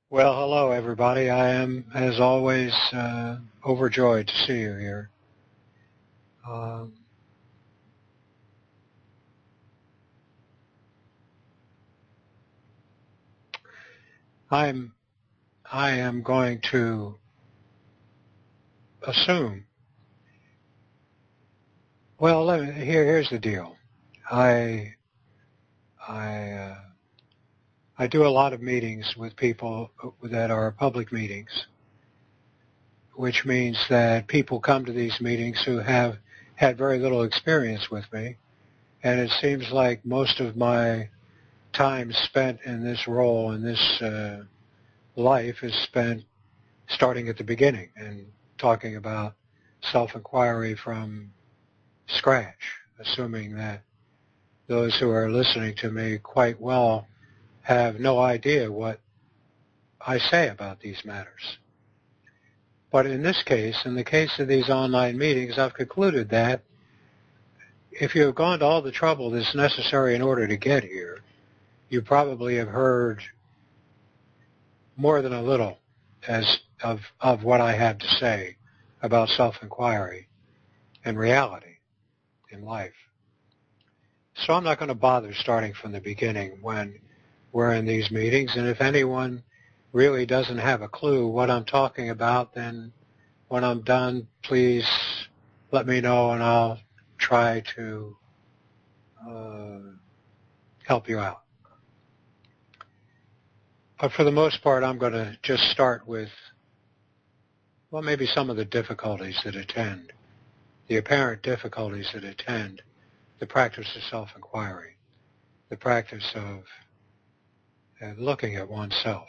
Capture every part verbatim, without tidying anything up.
Well, hello, everybody. I am, as always, uh, overjoyed to see you here. Um, I'm, I am going to assume. Well, let me, here, here's the deal. I, I, uh, I do a lot of meetings with people that are public meetings, which means that people come to these meetings who have had very little experience with me, and it seems like most of my time spent in this role, in this uh, life, is spent starting at the beginning and talking about self-inquiry from scratch, assuming that those who are listening to me quite well have no idea what I say about these matters. But in this case, in the case of these online meetings, I've concluded that if you have gone to all the trouble that's necessary in order to get here, you probably have heard more than a little as of, of what I have to say about self-inquiry and reality in life. So I'm not going to bother starting from the beginning when we're in these meetings. And if anyone really doesn't have a clue what I'm talking about, then when I'm done, please let me know and I'll try to uh, help you out. But for the most part, I'm going to just start with, well, maybe some of the difficulties that attend, the apparent difficulties that attend the practice of self-inquiry, the practice of uh, looking at oneself.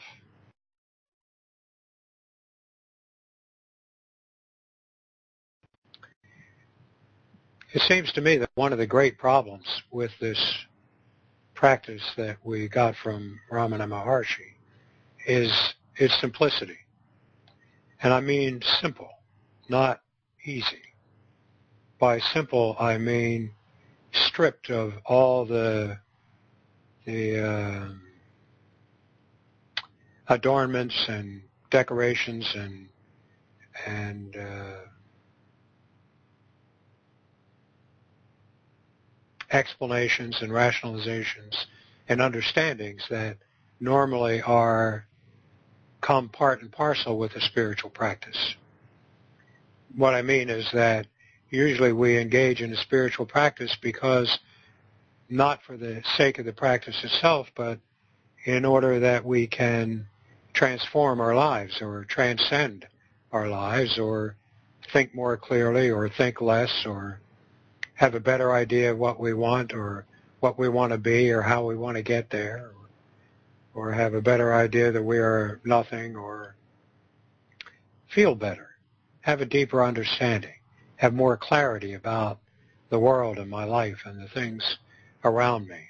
It seems to me that one of the great problems with this practice that we got from Ramana Maharshi is its simplicity. And I mean simple, not easy. By simple, I mean stripped of all the the uh, adornments and decorations and and uh, explanations and rationalizations and understandings that normally are come part and parcel with a spiritual practice. What I mean is that usually we engage in a spiritual practice because not for the sake of the practice itself, but in order that we can transform our lives or transcend our lives or think more clearly or think less or have a better idea of what we want or what we want to be or how we want to get there, or, or have a better idea that we are nothing, or feel better, have a deeper understanding, have more clarity about the world and my life and the things around me.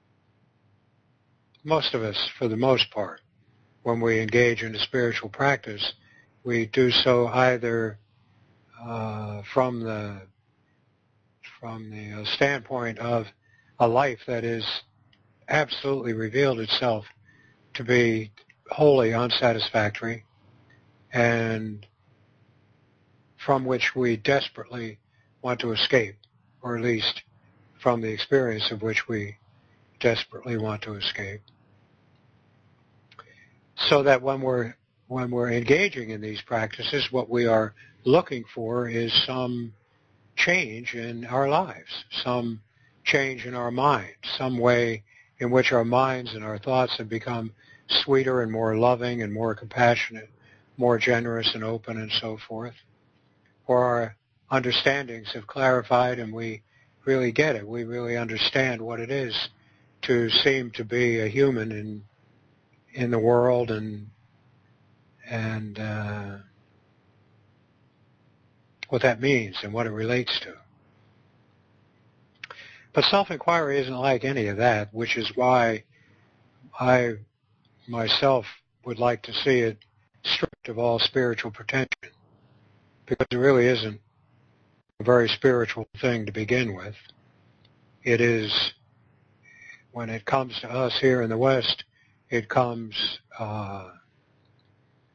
Most of us, for the most part, when we engage in a spiritual practice, we do so either uh, from the from the standpoint of a life that is absolutely revealed itself to be wholly unsatisfactory and from which we desperately want to escape, or at least from the experience of which we desperately want to escape. So that when we're when we're engaging in these practices, what we are looking for is some change in our lives, some change in our mind, some way in which our minds and our thoughts have become sweeter and more loving and more compassionate, more generous and open and so forth. Or our understandings have clarified and we really get it. We really understand what it is to seem to be a human in in the world and and uh, what that means and what it relates to. But self-inquiry isn't like any of that, which is why I myself would like to see it stripped of all spiritual pretension, because it really isn't a very spiritual thing to begin with. It is, when it comes to us here in the West, it comes uh,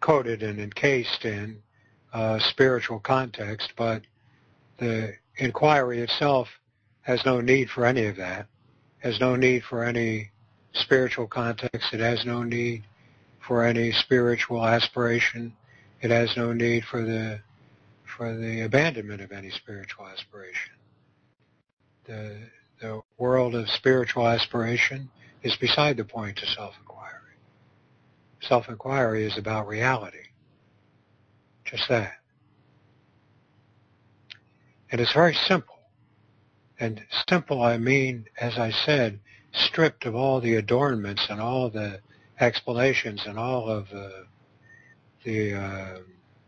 coated and encased in uh, spiritual context, but the inquiry itself has no need for any of that, has no need for any spiritual context. It has no need for any spiritual aspiration. It has no need for the for the abandonment of any spiritual aspiration. The the world of spiritual aspiration is beside the point to self-inquiry. Self-inquiry is about reality. Just that. And it's very simple. And simple, I mean, as I said, stripped of all the adornments and all the explanations and all of the, the uh,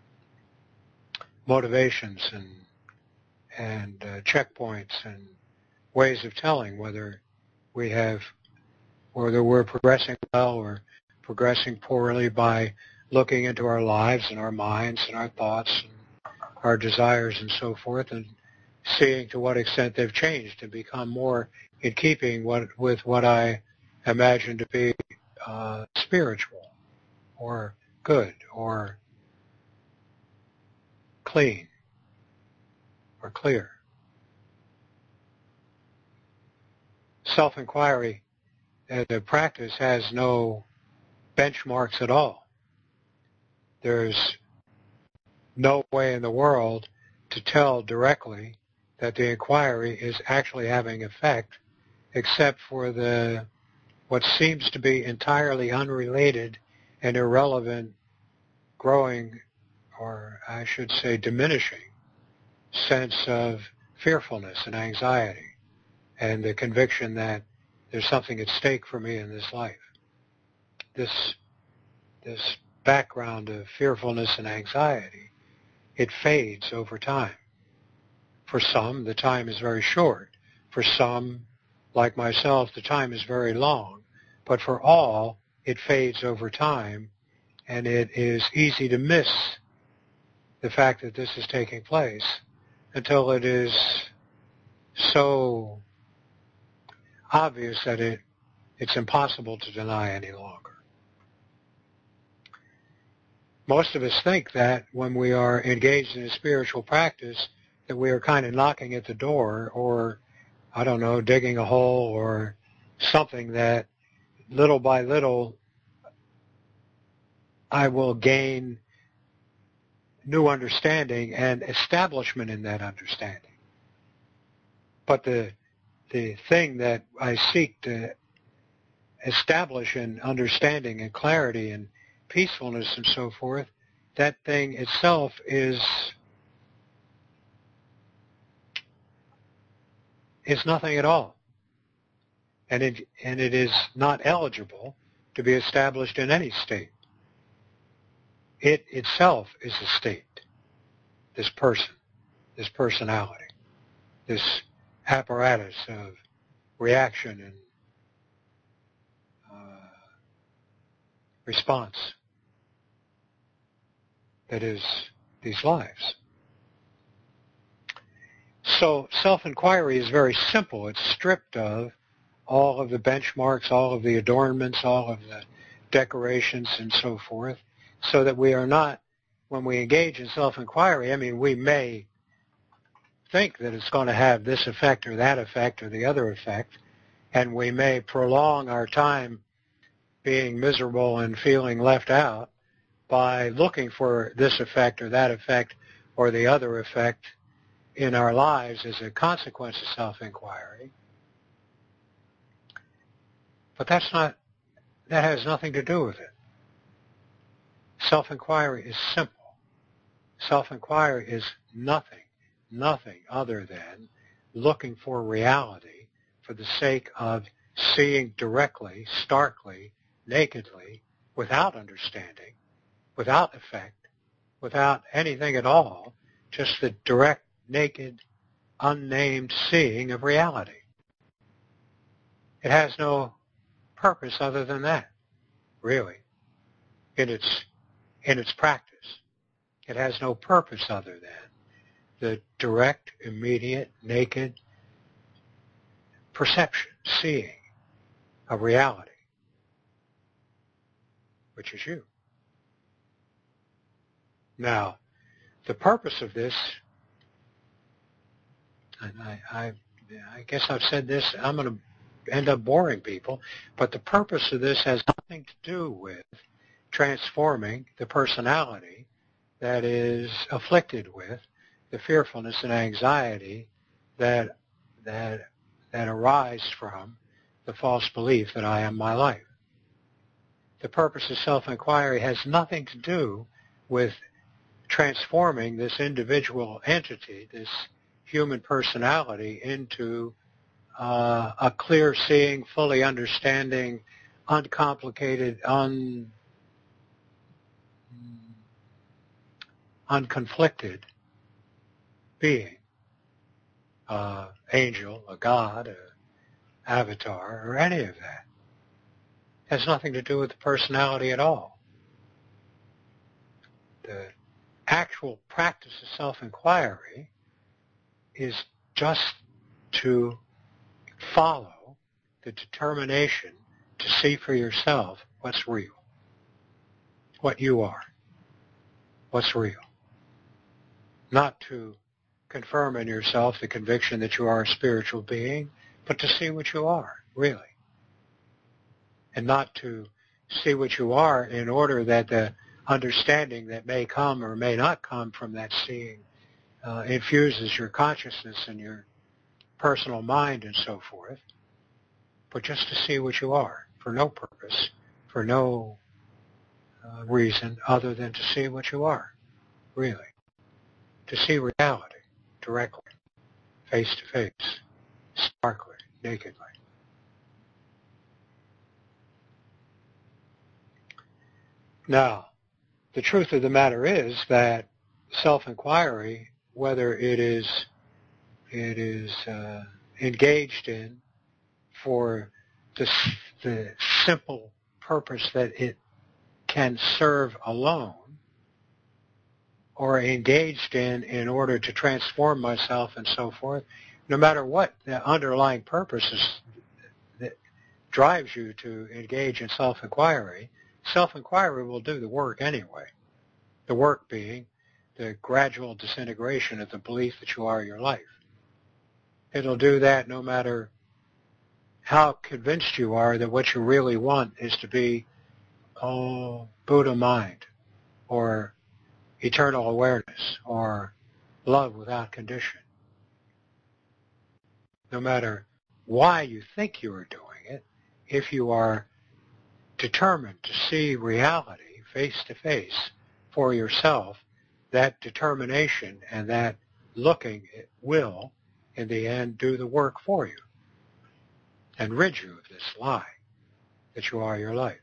motivations and, and uh, checkpoints and ways of telling whether we have, whether we're progressing well or progressing poorly by looking into our lives and our minds and our thoughts and our desires and so forth, and seeing to what extent they've changed and become more in keeping what, with what I imagine to be uh, spiritual or good or clean or clear. Self-inquiry as a practice has no benchmarks at all. There's no way in the world to tell directly that the inquiry is actually having effect, except for the what seems to be entirely unrelated and irrelevant growing, or I should say diminishing, sense of fearfulness and anxiety and the conviction that there's something at stake for me in this life. This, this background of fearfulness and anxiety, it fades over time. For some, the time is very short. For some, like myself, the time is very long. But for all, it fades over time, and it is easy to miss the fact that this is taking place until it is so obvious that it, it's impossible to deny any longer. Most of us think that when we are engaged in a spiritual practice that we are kind of knocking at the door or, I don't know, digging a hole or something that little by little I will gain new understanding and establishment in that understanding. But the the thing that I seek to establish in understanding and clarity and peacefulness and so forth, that thing itself is is nothing at all. And it, and it is not eligible to be established in any state. It itself is a state, this person, this personality, this apparatus of reaction and uh, response that is these lives. So self-inquiry is very simple. It's stripped of all of the benchmarks, all of the adornments, all of the decorations and so forth, so that we are not, when we engage in self-inquiry, I mean, we may think that it's going to have this effect or that effect or the other effect, and we may prolong our time being miserable and feeling left out by looking for this effect or that effect or the other effect in our lives as a consequence of self-inquiry. But that's not, that has nothing to do with it. Self-inquiry is simple. Self-inquiry is nothing, nothing other than looking for reality for the sake of seeing directly, starkly, nakedly, without understanding, without effect, without anything at all, just the direct, naked, unnamed seeing of reality. It has no purpose other than that, really, in its in its practice. It has no purpose other than the direct, immediate, naked perception, seeing of reality, which is you. Now, the purpose of this, and I, I, I guess I've said this, I'm going to end up boring people, but the purpose of this has nothing to do with transforming the personality that is afflicted with the fearfulness and anxiety that that that arise from the false belief that I am my life. The purpose of self-inquiry has nothing to do with transforming this individual entity, this human personality, into uh, a clear-seeing, fully understanding, uncomplicated, un, unconflicted being. Uh, angel, a god, an avatar, or any of that. It has nothing to do with the personality at all. The actual practice of self-inquiry is just to follow the determination to see for yourself what's real, what you are, what's real. Not to confirm in yourself the conviction that you are a spiritual being, but to see what you are, really. And not to see what you are in order that the understanding that may come or may not come from that seeing uh, infuses your consciousness and your personal mind and so forth, but just to see what you are, for no purpose, for no uh, reason other than to see what you are, really. To see reality directly, face to face, starkly, nakedly. Now, the truth of the matter is that self-inquiry, whether it is it is uh, engaged in for the, the simple purpose that it can serve alone, or engaged in in order to transform myself and so forth, no matter what the underlying purpose is that drives you to engage in self-inquiry, self-inquiry will do the work anyway. The work being the gradual disintegration of the belief that you are your life. It'll do that no matter how convinced you are that what you really want is to be, oh, Buddha mind, or eternal awareness, or love without condition. No matter why you think you are doing it, if you are determined to see reality face to face for yourself, that determination and that looking will, in the end, do the work for you and rid you of this lie that you are your life.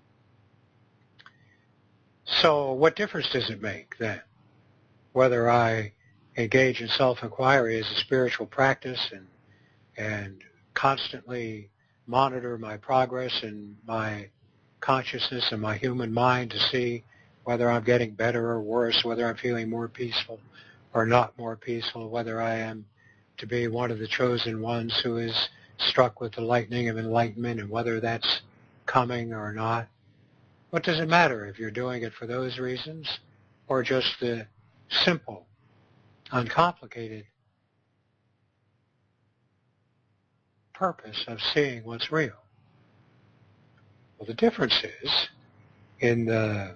So what difference does it make then, whether I engage in self-inquiry as a spiritual practice and and constantly monitor my progress and my consciousness and my human mind to see whether I'm getting better or worse, whether I'm feeling more peaceful or not more peaceful, whether I am to be one of the chosen ones who is struck with the lightning of enlightenment, and whether that's coming or not. What does it matter if you're doing it for those reasons or just the simple, uncomplicated purpose of seeing what's real? Well, the difference is in the,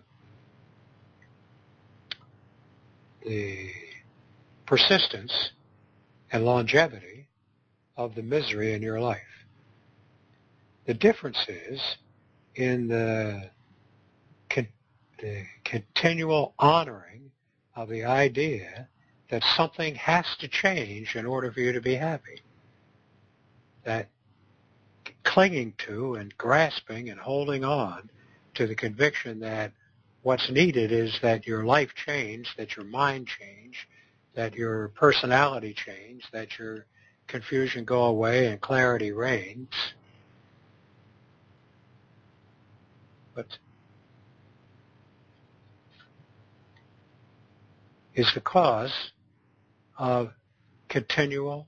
the persistence and longevity of the misery in your life. The difference is in the, con- the continual honoring of the idea that something has to change in order for you to be happy. That clinging to and grasping and holding on to the conviction that what's needed is that your life change, that your mind change, that your personality change, that your confusion go away and clarity reigns. But is the cause of continual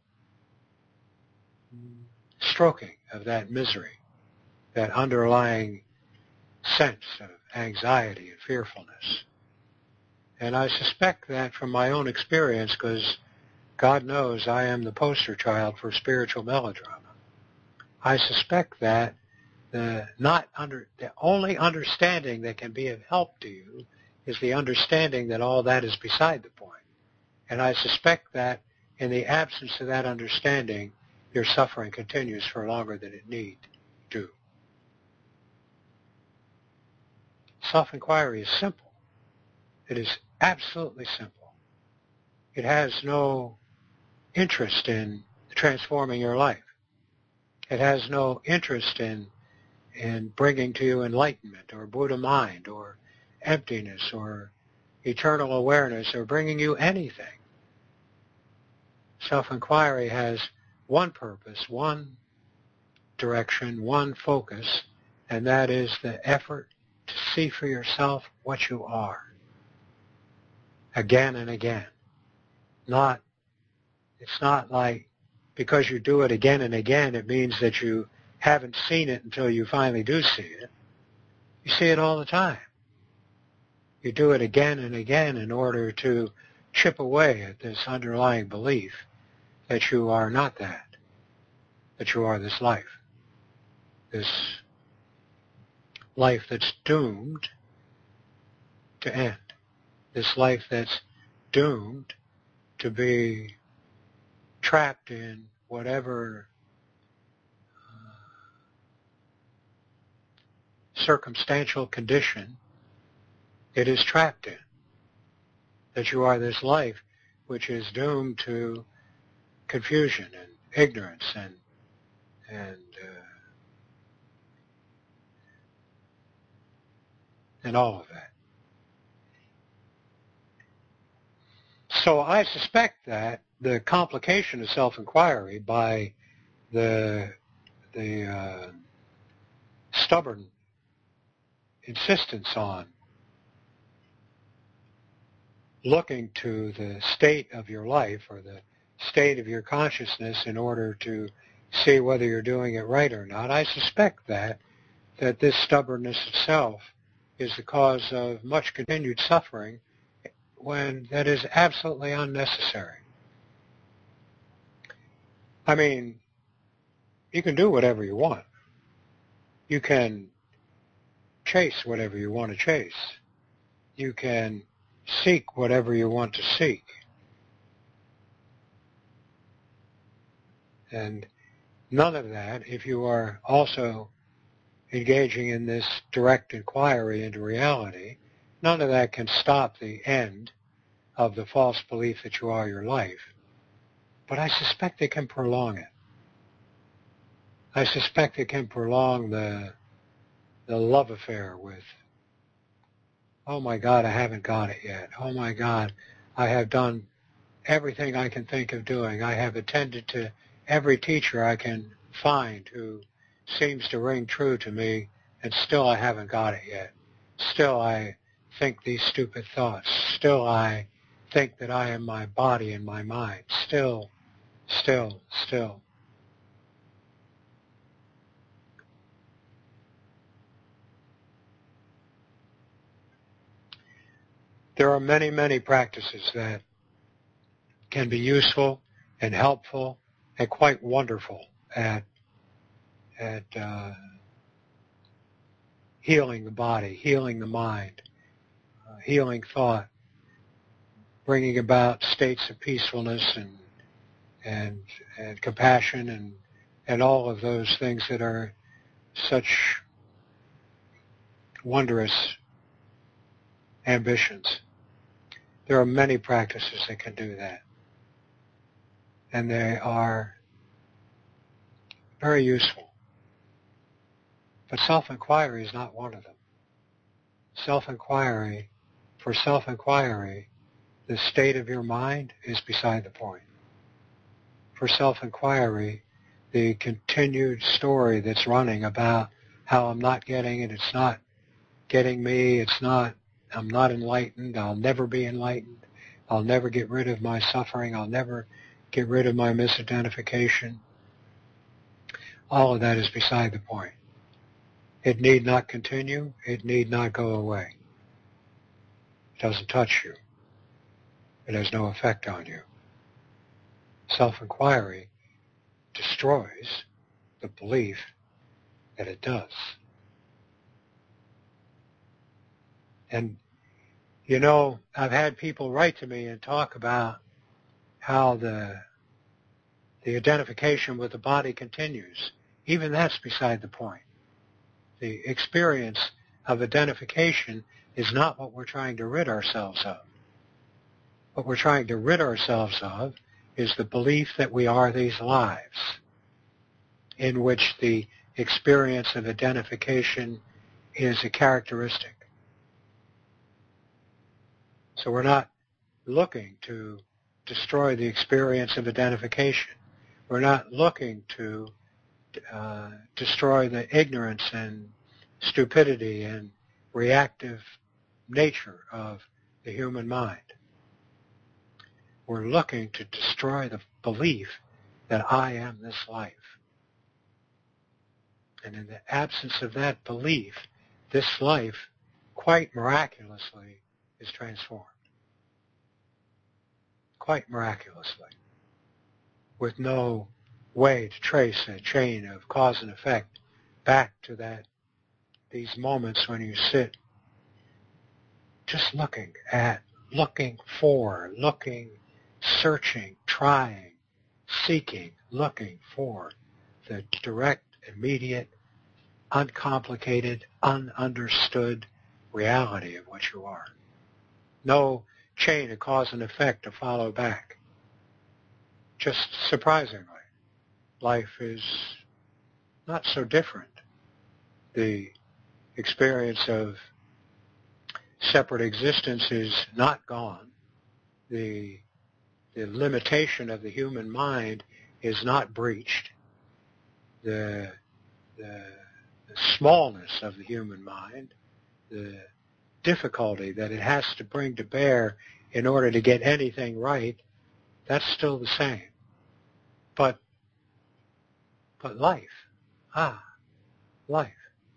stroking of that misery, that underlying sense of anxiety and fearfulness. And I suspect that from my own experience, because God knows I am the poster child for spiritual melodrama. I suspect that the not under the only understanding that can be of help to you is the understanding that all that is beside the point. And I suspect that in the absence of that understanding, your suffering continues for longer than it need to. Self-inquiry is simple. It is absolutely simple. It has no interest in transforming your life. It has no interest in in bringing to you enlightenment or Buddha mind or emptiness or eternal awareness or bringing you anything. Self-inquiry has one purpose, one direction, one focus, and that is the effort to see for yourself what you are. Again and again. Not, it's not like because you do it again and again, it means that you haven't seen it until you finally do see it. You see it all the time. You do it again and again in order to chip away at this underlying belief that you are not that, that you are this life, this life that's doomed to end, this life that's doomed to be trapped in whatever circumstantial condition it is trapped in, that you are this life which is doomed to confusion and ignorance and and uh, and all of that. So I suspect that the complication of self-inquiry by the the uh, stubborn insistence on looking to the state of your life or the state of your consciousness in order to see whether you're doing it right or not, I suspect that that this stubbornness itself is the cause of much continued suffering when that is absolutely unnecessary. I mean, you can do whatever you want. You can chase whatever you want to chase. You can seek whatever you want to seek. And none of that, if you are also engaging in this direct inquiry into reality, none of that can stop the end of the false belief that you are your life. But I suspect it can prolong it. I suspect it can prolong the the love affair with, oh my God, I haven't got it yet. Oh my God, I have done everything I can think of doing. I have attended to every teacher I can find who seems to ring true to me, and still I haven't got it yet. Still I think these stupid thoughts. Still I think that I am my body and my mind. Still, still, still. There are many, many practices that can be useful and helpful and quite wonderful at at uh, healing the body, healing the mind, uh, healing thought, bringing about states of peacefulness and and and compassion and and all of those things that are such wondrous ambitions. There are many practices that can do that. And they are very useful. But self-inquiry is not one of them. Self-inquiry, for self-inquiry, the state of your mind is beside the point. For self-inquiry, the continued story that's running about how I'm not getting it, it's not getting me, it's not, I'm not enlightened, I'll never be enlightened, I'll never get rid of my suffering, I'll never get rid of my misidentification. All of that is beside the point. It need not continue, it need not go away. It doesn't touch you. It has no effect on you. Self-inquiry destroys the belief that it does. And, you know, I've had people write to me and talk about how the the identification with the body continues. Even that's beside the point. The experience of identification is not what we're trying to rid ourselves of. What we're trying to rid ourselves of is the belief that we are these lives, in which the experience of identification is a characteristic. So we're not looking to destroy the experience of identification. We're not looking to uh, destroy the ignorance and stupidity and reactive nature of the human mind. We're looking to destroy the belief that I am this life. And in the absence of that belief, this life, quite miraculously, is transformed. Quite miraculously. With no way to trace a chain of cause and effect back to that, these moments when you sit just looking at, looking for, looking, searching, trying, seeking, looking for the direct, immediate, uncomplicated, ununderstood reality of what you are. No chain of cause and effect to follow back. Just surprisingly, life is not so different. The experience of separate existence is not gone. The, the limitation of the human mind is not breached. The, the, the smallness of the human mind, the difficulty that it has to bring to bear in order to get anything right, that's still the same. But, but life, ah, life,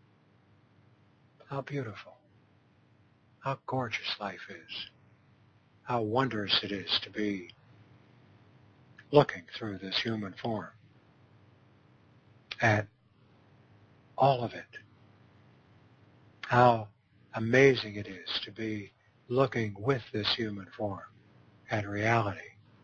how beautiful, how gorgeous life is, how wondrous it is to be looking through this human form at all of it. How amazing it is to be looking with this human form at reality.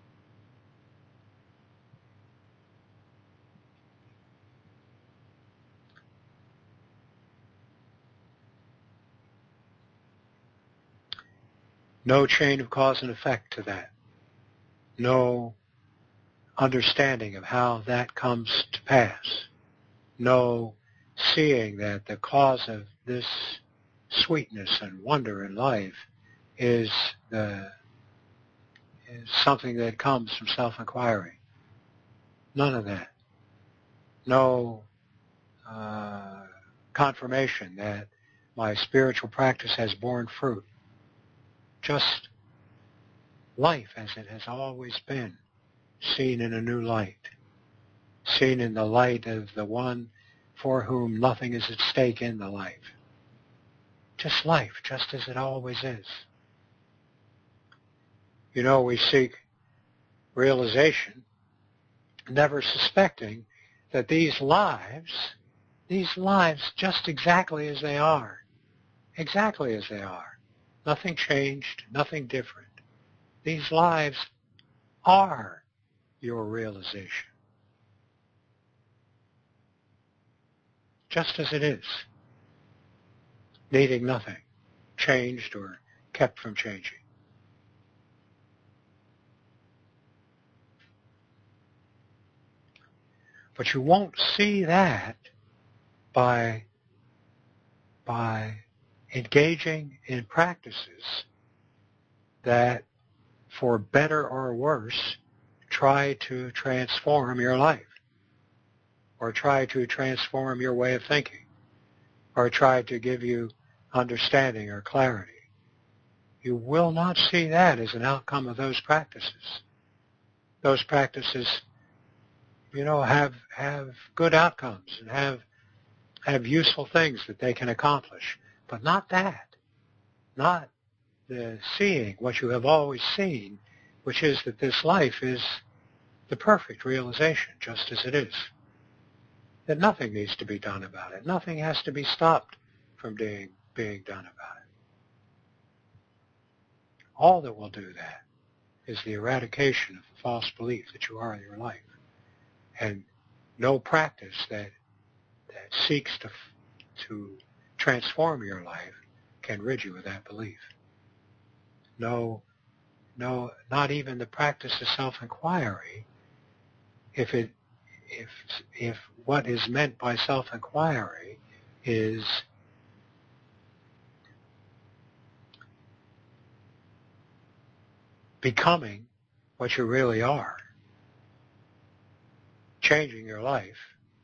No chain of cause and effect to that. No understanding of how that comes to pass. No seeing that the cause of this sweetness and wonder in life is the is something that comes from self-inquiry. None of that. No uh, confirmation that my spiritual practice has borne fruit. Just life as it has always been, seen in a new light, seen in the light of the one for whom nothing is at stake in the life. Just life, just as it always is. You know, we seek realization, never suspecting that these lives, these lives just exactly as they are, exactly as they are, nothing changed, nothing different. These lives are your realization. Just as it is, needing nothing, changed or kept from changing. But you won't see that by, by engaging in practices that, for better or worse, try to transform your life, or try to transform your way of thinking, or try to give you understanding or clarity. You will not see that as an outcome of those practices. Those practices, you know, have have good outcomes and have have useful things that they can accomplish, but not that. Not the seeing what you have always seen which is that this life is the perfect realization just as it is, that nothing needs to be done about it. Nothing has to be stopped from being, being done about it. All that will do that is the eradication of the false belief that you are in your life. And no practice that, that seeks to, to transform your life can rid you of that belief. No, no, not even the practice of self-inquiry, if it, if, if what is meant by self-inquiry is becoming what you really are, changing your life,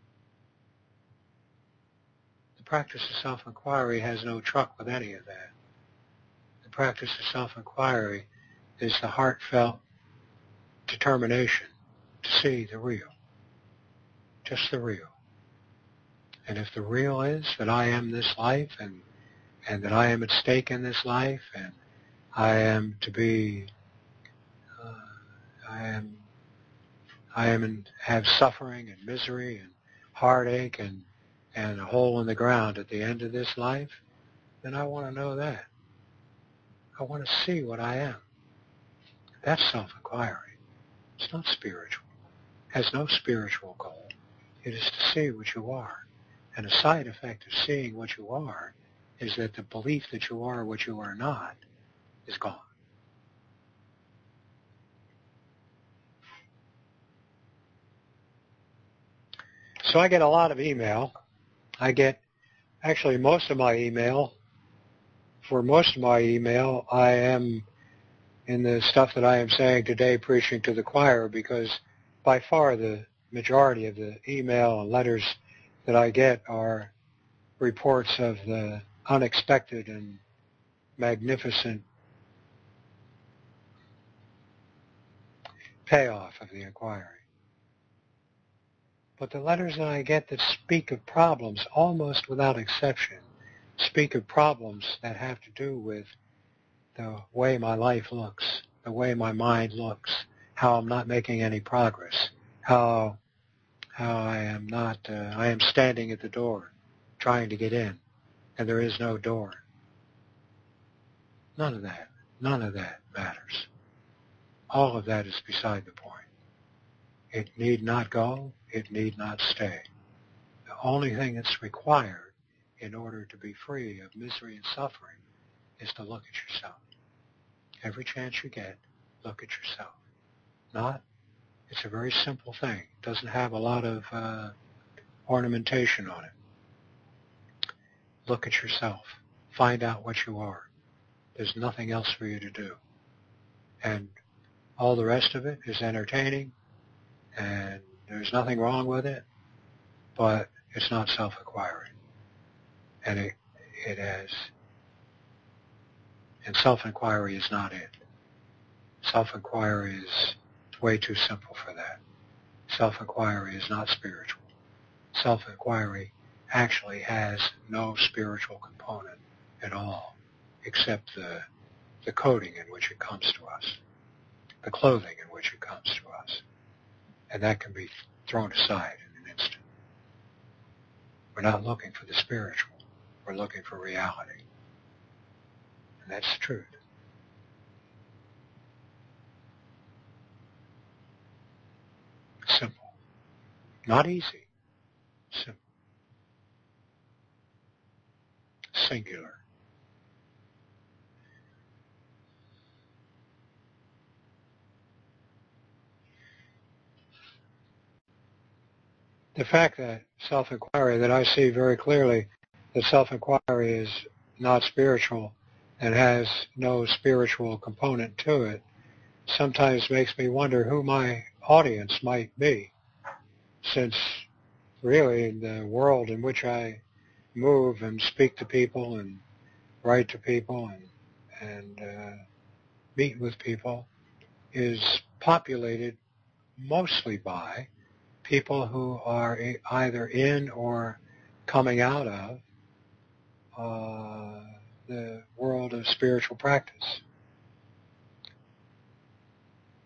the practice of self-inquiry has no truck with any of that. The practice of self-inquiry is the heartfelt determination to see the real, just the real. And if the real is that I am this life, and and that I am at stake in this life, and I am to be, uh, I am, I am in, have suffering and misery and heartache and and a hole in the ground at the end of this life, then I want to know that. I want to see what I am. That's self-inquiry. It's not spiritual. It has no spiritual goal. It is to see what you are. And a side effect of seeing what you are is that the belief that you are what you are not is gone. So I get a lot of email. I get, actually most of my email, for most of my email, I am in the stuff that I am saying today preaching to the choir, because by far the majority of the email and letters that I get are reports of the unexpected and magnificent payoff of the inquiry. But the letters that I get that speak of problems, almost without exception, speak of problems that have to do with the way my life looks, the way my mind looks, how I'm not making any progress, how how I am not, uh, I am standing at the door trying to get in, and there is no door. None of that, none of that matters. All of that is beside the point. It need not go, it need not stay. The only thing that's required in order to be free of misery and suffering is to look at yourself. Every chance you get, look at yourself. Not, it's a very simple thing. It doesn't have a lot of uh, ornamentation on it. Look at yourself. Find out what you are. There's nothing else for you to do. And all the rest of it is entertaining, and there's nothing wrong with it, but it's not self-inquiry. And it, it has, and self-inquiry is not it. Self-inquiry is way too simple for that. Self-inquiry is not spiritual. Self-inquiry actually has no spiritual component at all, except the, the coating in which it comes to us, the clothing in which it comes to us. And that can be thrown aside in an instant. We're not looking for the spiritual. We're looking for reality. And that's the truth. Simple. Not easy. Simple. Singular. The fact that self-inquiry, that I see very clearly that self-inquiry is not spiritual and has no spiritual component to it, sometimes makes me wonder who my audience might be, since really the world in which I move and speak to people and write to people and, and uh, meet with people is populated mostly by people who are either in or coming out of uh, the world of spiritual practice.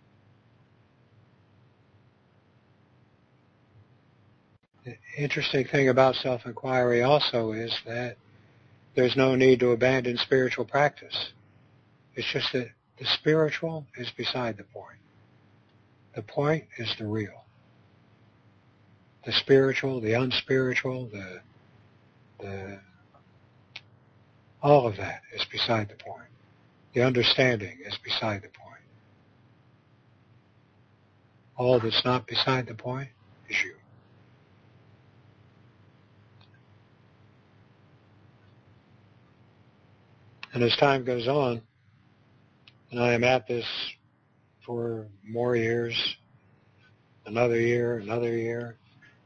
interesting thing about self-inquiry also is that there's no need to abandon spiritual practice. It's just that the spiritual is beside the point. The point is the real. The spiritual, the unspiritual, the, the, all of that is beside the point. The understanding is beside the point. All that's not beside the point is you. And as time goes on, and I am at this for more years, another year, another year,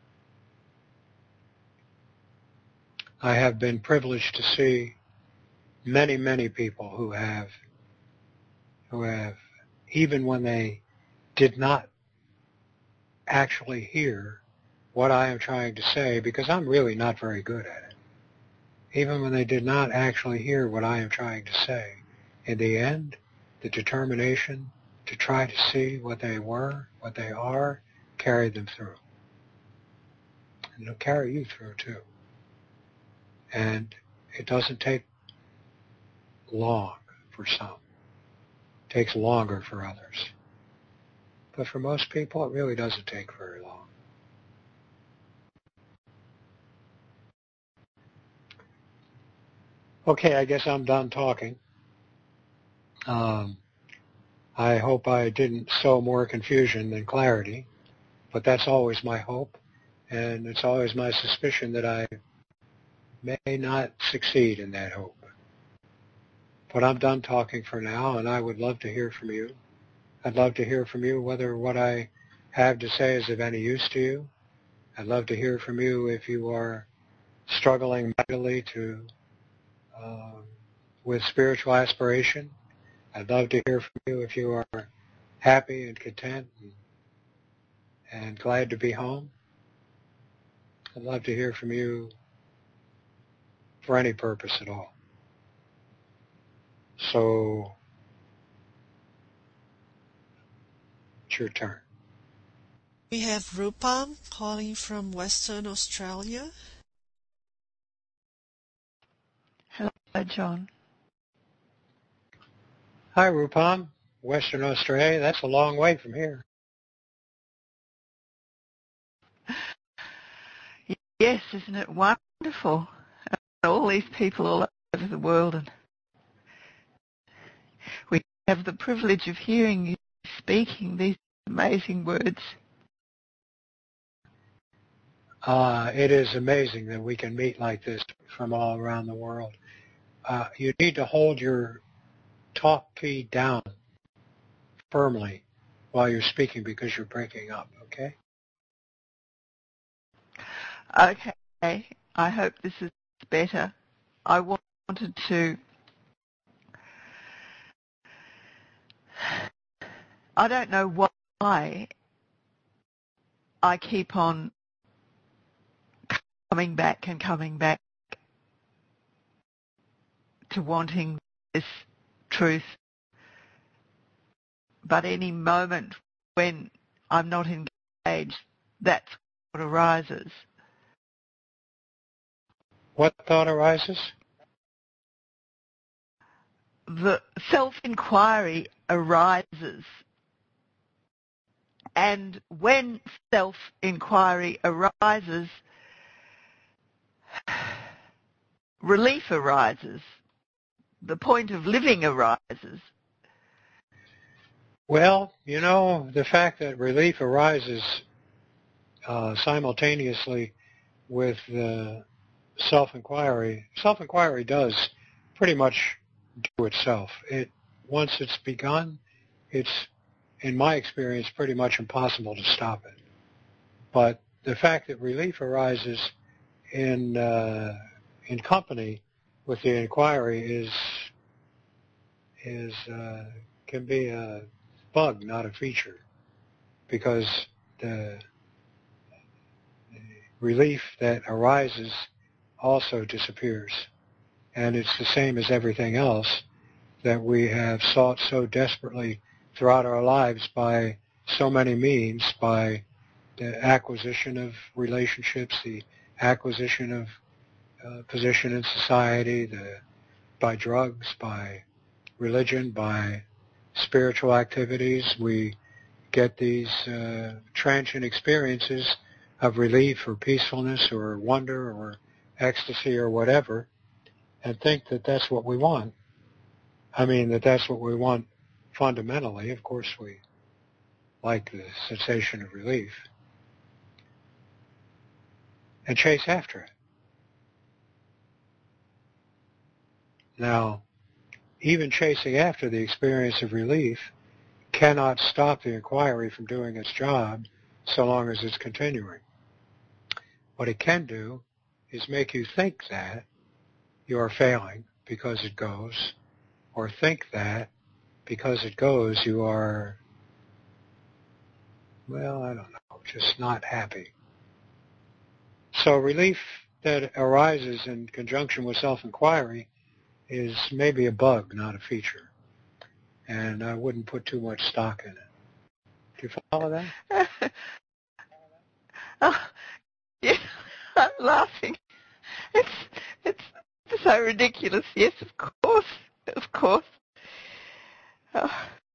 I have been privileged to see many, many people who have, who have, even when they did not actually hear what I am trying to say, because I'm really not very good at it, even when they did not actually hear what I am trying to say, in the end, the determination to try to see what they were, what they are, carried them through. And it'll carry you through too. And it doesn't take long for some. It takes longer for others. But for most people, it really doesn't take very long. Okay, I guess I'm done talking. Um, I hope I didn't sow more confusion than clarity, but that's always my hope, and it's always my suspicion that I may not succeed in that hope. But I'm done talking for now, and I would love to hear from you. I'd love to hear from you whether what I have to say is of any use to you. I'd love to hear from you if you are struggling mightily to uh, with spiritual aspiration. I'd love to hear from you if you are happy and content and, and glad to be home. I'd love to hear from you for any purpose at all. So, it's your turn. We have Rupam calling from Western Australia. Hello, John. Hi, Rupam. Western Australia. That's a long way from here. Yes, isn't it wonderful? All these people all over the world, and we have the privilege of hearing you speaking these amazing words. Uh, it is amazing that we can meet like this from all around the world. Uh, you need to hold your talk key down firmly while you're speaking because you're breaking up, okay? Okay, I hope this is better. I wanted to... I don't know why I keep on coming back and coming back to wanting this truth. But any moment when I'm not engaged, that's what arises. What thought arises? The self-inquiry arises. And when self-inquiry arises, relief arises. The point of living arises. Well, you know, the fact that relief arises uh, simultaneously with the self-inquiry, self-inquiry does pretty much do itself. It once it's begun, it's, in my experience, pretty much impossible to stop it. But the fact that relief arises in uh, in company with the inquiry is is uh, can be a bug, not a feature, because the, the relief that arises also disappears. And it's the same as everything else that we have sought so desperately throughout our lives by so many means, by the acquisition of relationships, the acquisition of uh, position in society, the, by drugs, by religion, by spiritual activities. We get these uh, transient experiences of relief or peacefulness or wonder or ecstasy or whatever, and think that that's what we want. I mean, that that's what we want fundamentally. Of course, we like the sensation of relief and chase after it. Now, even chasing after the experience of relief cannot stop the inquiry from doing its job so long as it's continuing. What it can do is make you think that you are failing because it goes, or think that because it goes you are, well, I don't know, just not happy. So relief that arises in conjunction with self-inquiry is maybe a bug, not a feature. And I wouldn't put too much stock in it. Do you follow that? Oh, yeah, I'm laughing. It's it's so ridiculous. Yes, of course, of course. Oh.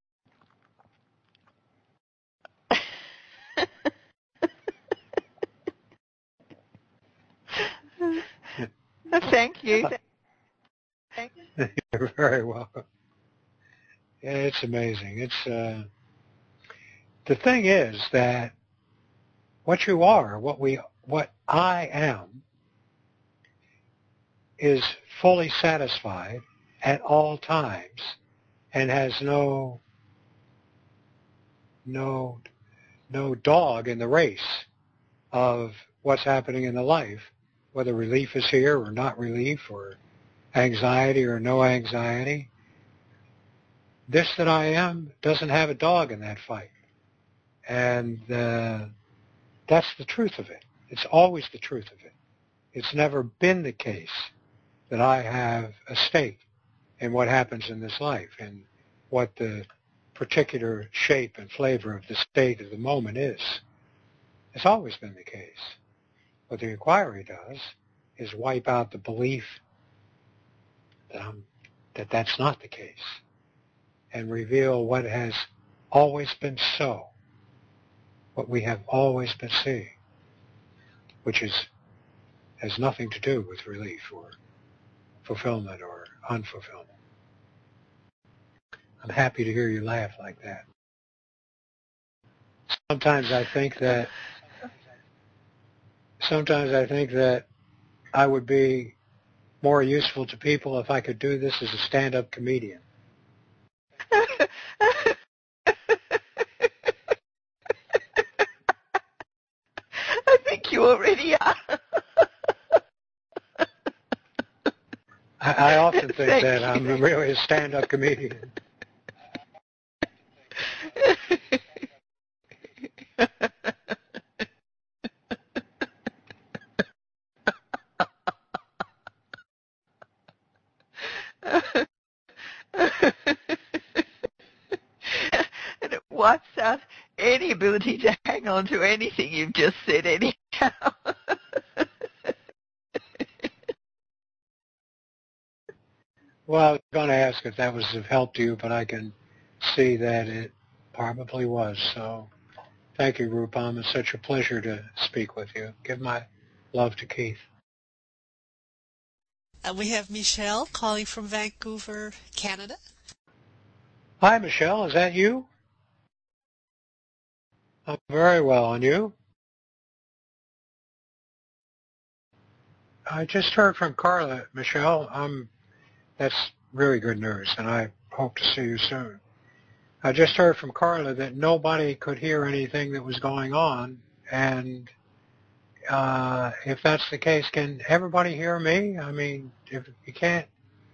Thank you. Thank you. You're very welcome. Yeah, it's amazing. It's uh, the thing is that what you are, what we, what I am, is fully satisfied at all times and has no, no, no dog in the race of what's happening in the life, whether relief is here or not relief, or anxiety or no anxiety. This that I am doesn't have a dog in that fight. And uh, that's the truth of it. It's always the truth of it. It's never been the case that I have a stake in what happens in this life and what the particular shape and flavor of the state of the moment is. It's always been the case. What the inquiry does is wipe out the belief that, I'm, that that's not the case and reveal what has always been so, what we have always been seeing, which is has nothing to do with relief or fulfillment or unfulfillment. I'm happy to hear you laugh like that. Sometimes I think that sometimes I think that I would be more useful to people if I could do this as a stand-up comedian. I think you already are. I, I often think Thank that you. I'm really a stand-up comedian. And it wipes out any ability to hang on to anything you've just said anyhow. Well, I was going to ask if that was of help to you, but I can see that it probably was. So thank you, Rupam. It's such a pleasure to speak with you. Give my love to Keith. Uh, we have Michelle calling from Vancouver, Canada. Hi, Michelle. Is that you? I'm very well. And you? I just heard from Carla, Michelle. I'm, that's really good news, and I hope to see you soon. I just heard from Carla that nobody could hear anything that was going on, and uh, if that's the case, can everybody hear me? I mean, if you can't.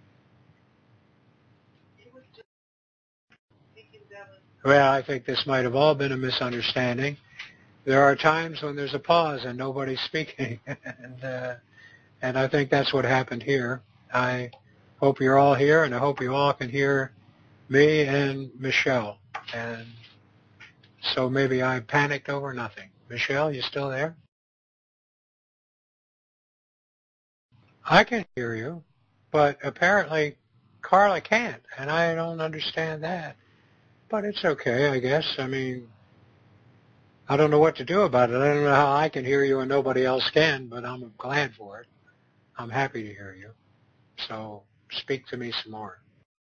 Well, I think this might have all been a misunderstanding. There are times when there's a pause and nobody's speaking, and uh, and I think that's what happened here. I hope you're all here, and I hope you all can hear me and Michelle. And so maybe I panicked over nothing. Michelle, you still there? I can hear you, but apparently Carla can't, and I don't understand that. But it's okay, I guess. I mean, I don't know what to do about it. I don't know how I can hear you and nobody else can, but I'm glad for it. I'm happy to hear you. So speak to me some more.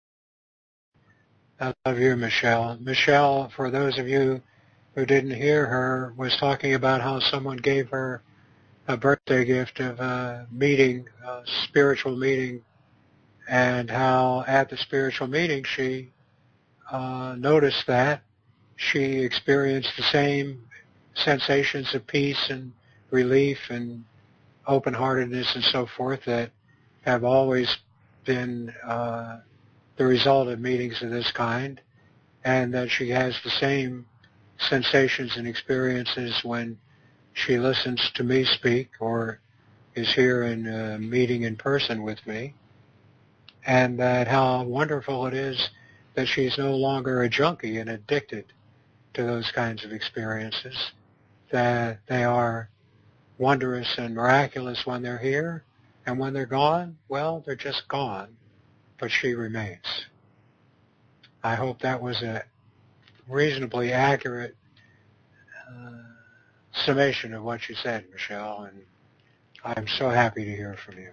I love you, Michelle. Michelle, for those of you who didn't hear her, was talking about how someone gave her a birthday gift of a meeting, a spiritual meeting, and how at the spiritual meeting she uh, noticed that she experienced the same sensations of peace and relief and open-heartedness and so forth that have always been uh, the result of meetings of this kind, and that she has the same sensations and experiences when she listens to me speak or is here in a meeting in person with me, and that how wonderful it is that she's no longer a junkie and addicted to those kinds of experiences, that they are wondrous and miraculous when they're here, and when they're gone, well, they're just gone, but she remains. I hope that was a reasonably accurate uh, summation of what you said, Michelle, and I'm so happy to hear from you.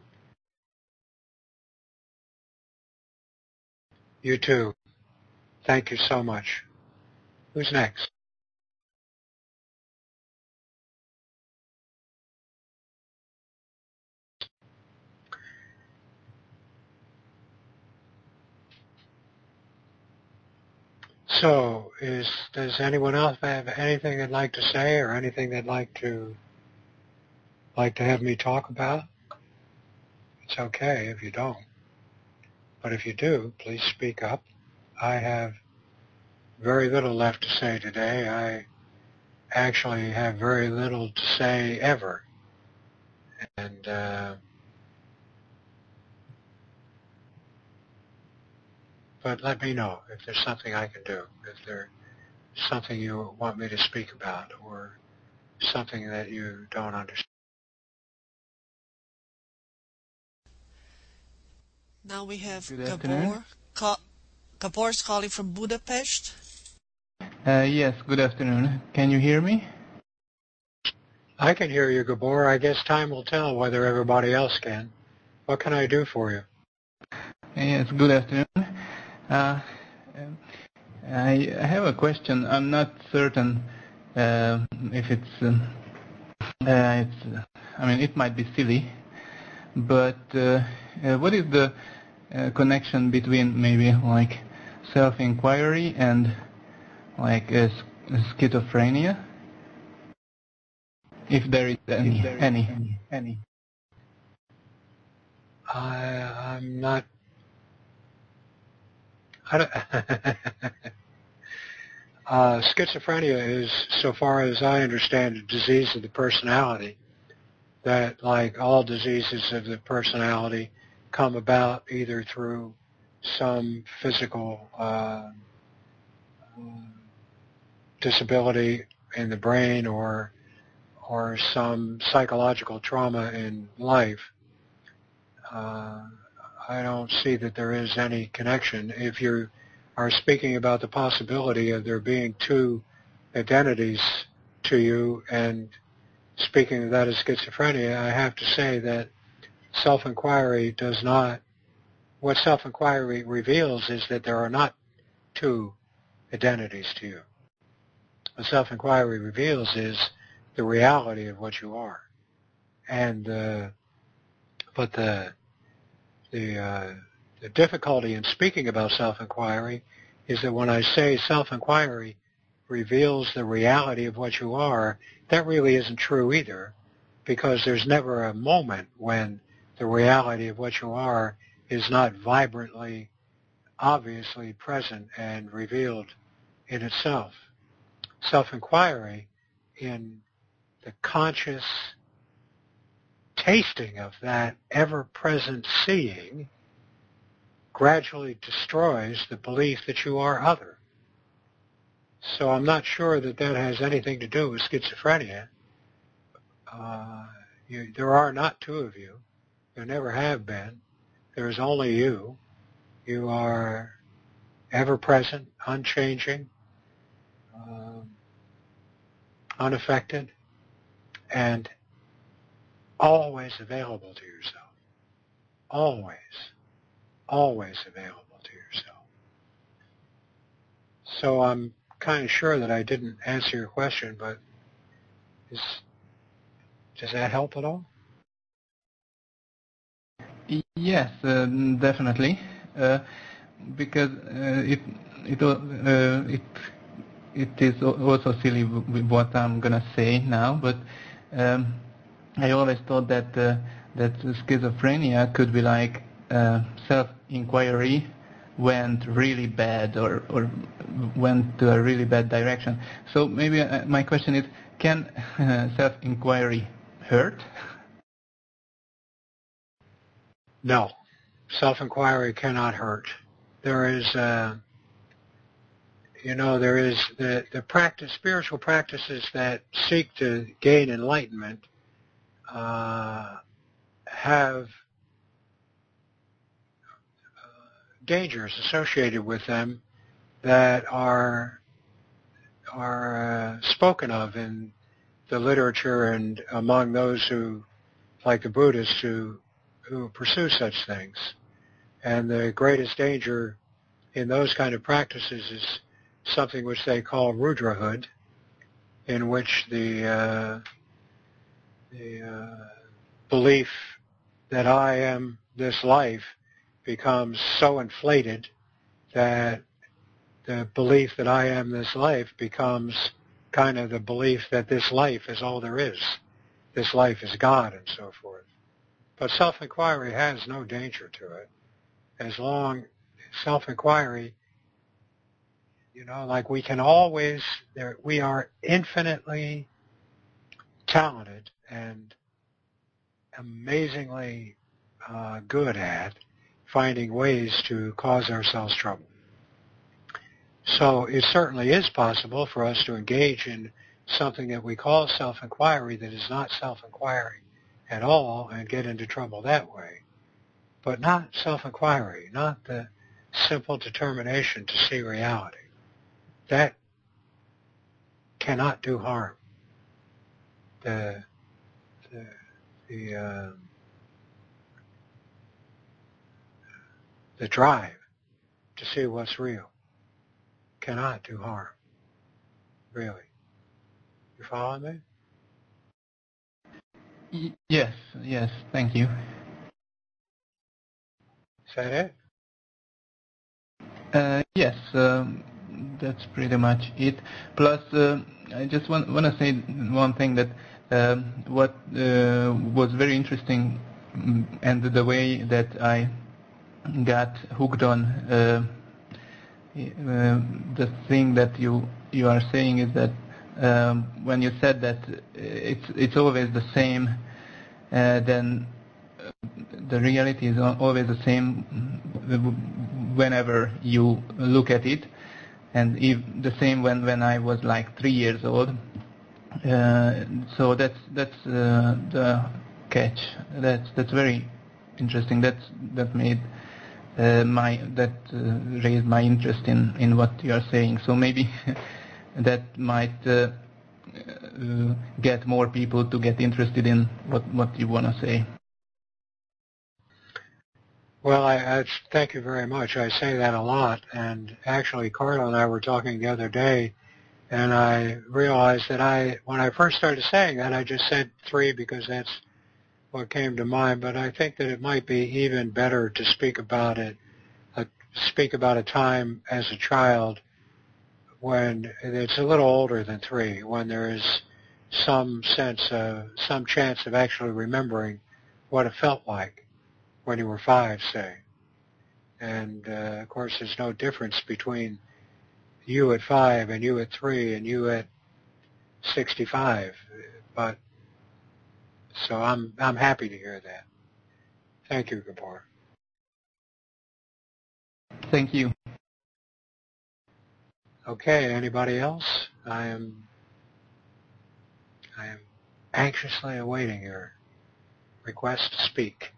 You too. Thank you so much. Who's next? So, is does anyone else have anything they'd like to say, or anything they'd like to like to have me talk about? It's okay if you don't, but if you do, please speak up. I have very little left to say today. I actually have very little to say ever, and uh, but let me know if there's something I can do, if there's something you want me to speak about, or something that you don't understand. Now we have Good afternoon. Gabor. Ca- Gabor's calling from Budapest. Uh, yes, good afternoon. Can you hear me? I can hear you, Gabor. I guess time will tell whether everybody else can. What can I do for you? Yes, good afternoon. Uh, I have a question. I'm not certain uh, if it's, um, uh, it's, I mean, it might be silly, but uh, uh, what is the uh, connection between maybe like self-inquiry and like uh, schizophrenia? If there is any, if there is any, any, any. I, I'm not. I don't, uh, schizophrenia is, so far as I understand, a disease of the personality. That, like all diseases of the personality, come about either through some physical uh, disability in the brain or or some psychological trauma in life. Uh, I don't see that there is any connection. If you are speaking about the possibility of there being two identities to you and speaking of that as schizophrenia, I have to say that self-inquiry does not, what self-inquiry reveals is that there are not two identities to you. What self-inquiry reveals is the reality of what you are. And uh, but the the uh, the difficulty in speaking about self-inquiry is that when I say self-inquiry reveals the reality of what you are, that really isn't true either, because there's never a moment when the reality of what you are is not vibrantly, obviously present and revealed in itself. Self-inquiry, in the conscious tasting of that ever-present seeing, gradually destroys the belief that you are other. So I'm not sure that that has anything to do with schizophrenia. Uh, you, there are not two of you. There never have been. There is only you. You are ever present, unchanging, um, unaffected, and always available to yourself. Always, always available to yourself. So I'm kind of sure that I didn't answer your question, but is, does that help at all? Yes, uh, definitely, uh, because uh, it it uh, it it is also silly with what I'm gonna say now, but um, I always thought that uh, that schizophrenia could be like uh, self-inquiry went really bad or or went to a really bad direction. So maybe uh, my question is, can uh, self-inquiry hurt? No. Self-inquiry cannot hurt. There is, uh, you know, there is the, the practice, spiritual practices that seek to gain enlightenment uh, have uh, dangers associated with them that are are uh, spoken of in the literature and among those who, like the Buddhists, who who pursue such things. And the greatest danger in those kind of practices is something which they call Rudrahood, in which the uh, the uh, belief that I am this life becomes so inflated that the belief that I am this life becomes kind of the belief that this life is all there is. This life is God and so forth. But self-inquiry has no danger to it. As long self-inquiry, you know, like we can always, there, we are infinitely talented and amazingly uh, good at finding ways to cause ourselves trouble. So it certainly is possible for us to engage in something that we call self-inquiry that is not self-inquiry at all and get into trouble that way. But not self-inquiry, not the simple determination to see reality. That cannot do harm. The the the, uh, the drive to see what's real cannot do harm. Really, you following me? Y- yes, yes. Thank you. Is that it? Uh, yes, um, that's pretty much it. Plus, uh, I just want, want to say one thing that um, what uh, was very interesting, mm, and the way that I got hooked on uh, uh, the thing that you you are saying is that um, when you said that it's it's always the same, uh, then uh, the reality is al- always the same whenever you look at it, and if the same when when I was like three years old. Uh, so that's that's uh, the catch. That's that's very interesting. That's that made uh, my that uh, raised my interest in in what you are saying. So maybe that might uh, uh, get more people to get interested in what what you want to say. Well, I, I thank you very much. I say that a lot, and actually, Carla and I were talking the other day, and I realized that I, when I first started saying that, I just said three because that's what came to mind. But I think that it might be even better to speak about it, uh, speak about a time as a child when it's a little older than three, when there is some sense of, some chance of actually remembering what it felt like when you were five, say. And, uh, of course, there's no difference between you at five and you at three and you at sixty-five. But, so I'm, I'm happy to hear that. Thank you, Gabor. Thank you. Okay, anybody else? I am I am anxiously awaiting your request to speak.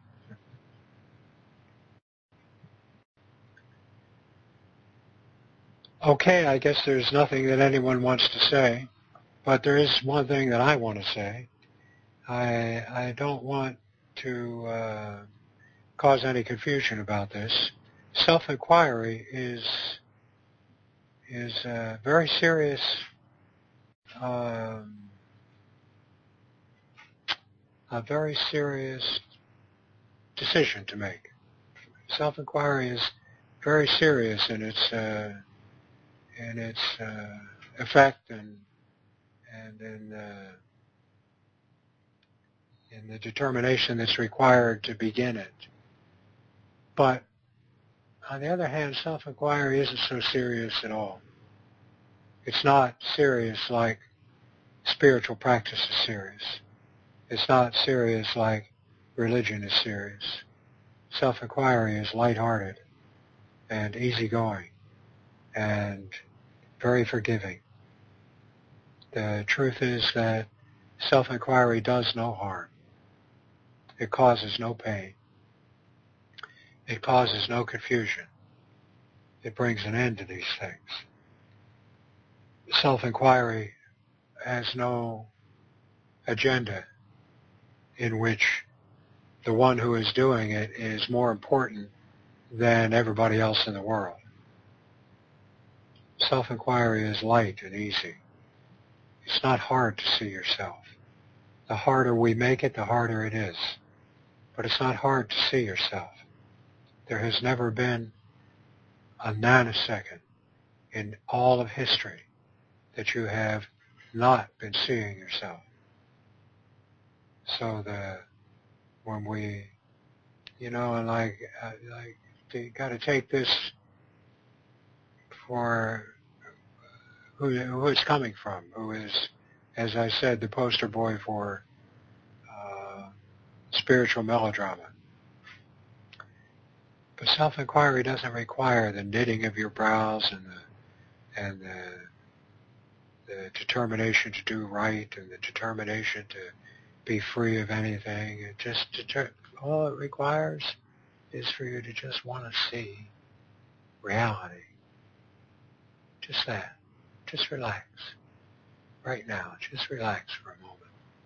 Okay, I guess there's nothing that anyone wants to say, but there is one thing that I want to say. I I don't want to uh, cause any confusion about this. Self-inquiry is is a very serious um, a very serious decision to make. Self-inquiry is very serious in its uh, in its uh, effect and and in uh, in the determination that's required to begin it. But on the other hand, self-inquiry isn't so serious at all. It's not serious like spiritual practice is serious. It's not serious like religion is serious. Self-inquiry is lighthearted and easygoing and very forgiving. The truth is that self-inquiry does no harm. It causes no pain. It causes no confusion. It brings an end to these things. Self-inquiry has no agenda in which the one who is doing it is more important than everybody else in the world. Self-inquiry is light and easy. It's not hard to see yourself. The harder we make it, the harder it is. But it's not hard to see yourself. There has never been a nanosecond in all of history that you have not been seeing yourself. So the when we, you know, and like, uh, like you got to take this for who, who it's coming from, who is, as I said, the poster boy for uh, spiritual melodrama. But self-inquiry doesn't require the knitting of your brows and the and the, the determination to do right and the determination to be free of anything. It just deter- all it requires is for you to just want to see reality. Just that. Just relax. Right now, just relax for a moment.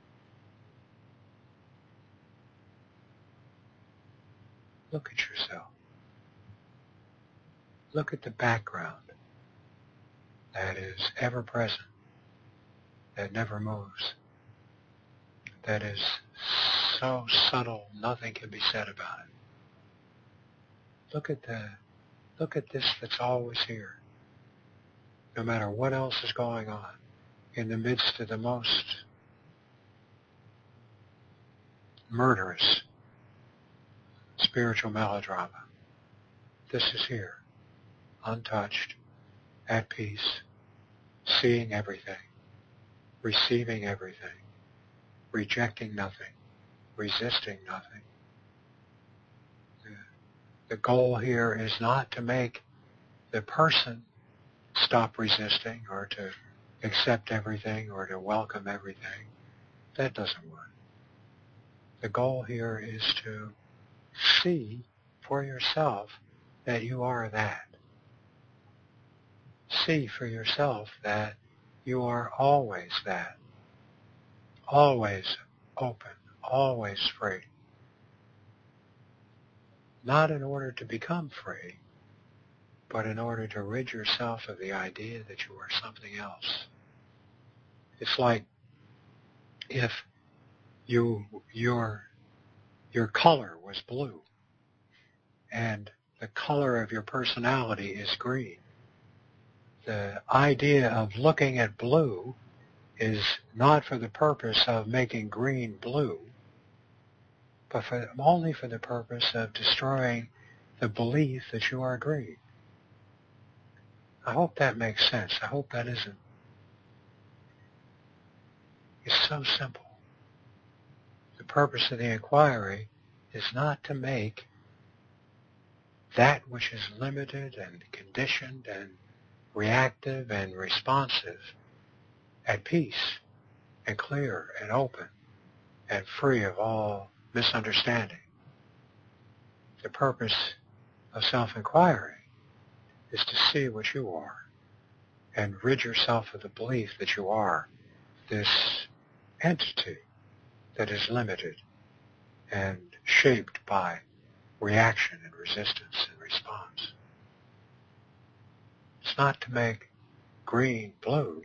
Look at yourself. Look at the background that is ever present, that never moves, that is so subtle nothing can be said about it. Look at the look at this that's always here, no matter what else is going on, in the midst of the most murderous spiritual melodrama. This is here, untouched, at peace, seeing everything, receiving everything, rejecting nothing, resisting nothing. The goal here is not to make the person stop resisting or to accept everything or to welcome everything. That doesn't work. The goal here is to see for yourself that you are that. See for yourself that you are always that. Always open, always free. Not in order to become free, but in order to rid yourself of the idea that you are something else. It's like if you your your color was blue and the color of your personality is green. The idea of looking at blue is not for the purpose of making green blue, but for, only for the purpose of destroying the belief that you are green. I hope that makes sense. I hope that isn't. It's so simple. The purpose of the inquiry is not to make that which is limited and conditioned and reactive and responsive, at peace and clear and open and free of all misunderstanding. The purpose of self-inquiry is to see what you are and rid yourself of the belief that you are this entity that is limited and shaped by reaction and resistance and response. It's not to make green blue.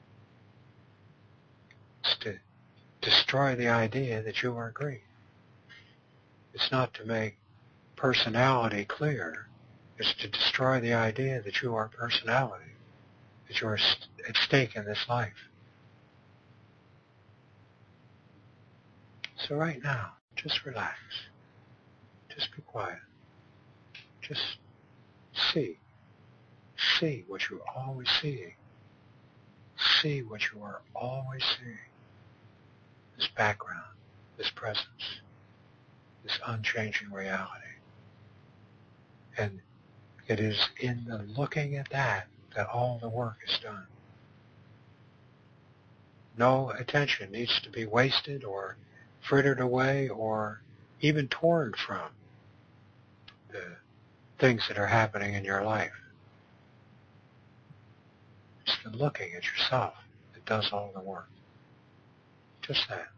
It's to destroy the idea that you are green. It's not to make personality clear. It's to destroy the idea that you are personality, that you are at stake in this life. So right now, just relax. Just be quiet. Just see. See what you're always seeing. See what you are always seeing. This background, this presence, this unchanging reality. And it is in the looking at that that all the work is done. No attention needs to be wasted or frittered away or even torn from the things that are happening in your life. It's the looking at yourself that does all the work. Just that.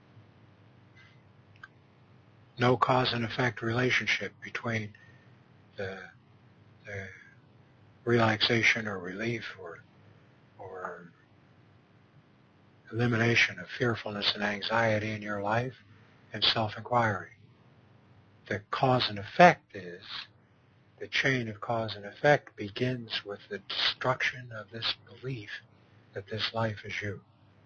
No cause and effect relationship between the, the relaxation or relief or, or elimination of fearfulness and anxiety in your life and self-inquiry. The cause and effect is, the chain of cause and effect begins with the destruction of this belief that this life is you.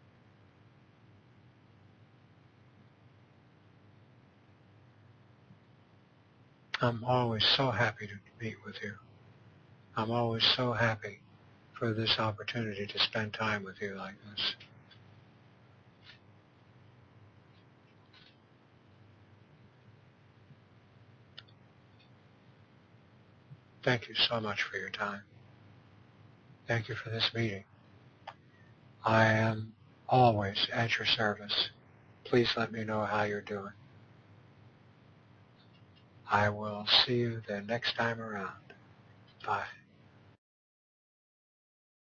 I'm always so happy to meet with you. I'm always so happy for this opportunity to spend time with you like this. Thank you so much for your time. Thank you for this meeting. I am always at your service. Please let me know how you're doing. I will see you the next time around. Bye.